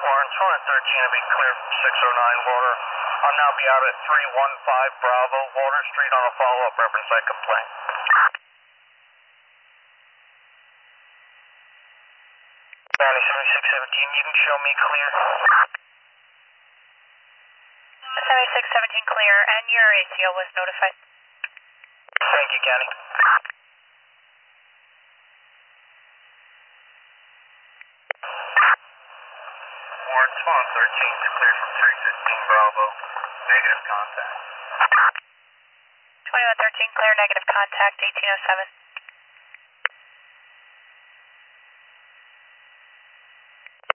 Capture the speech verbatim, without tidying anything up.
Lawrence one thirteen to be clear from six oh nine water. I'll now be out at three one five Bravo Water Street on a follow-up reference I complaint. County seventy-six seventeen, you can show me clear. seventy-six seventeen clear, and your A C O was notified. Thank you, County. Lawrence one thirteen to clear from three fifteen Bravo. Negative contact. twenty-one thirteen clear, negative contact, eighteen oh seven.